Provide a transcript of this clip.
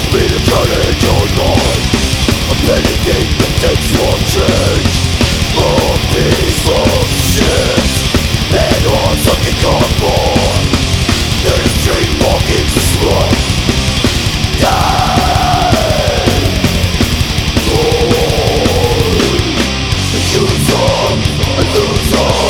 me to turn into a life. A penny game that takes your chance.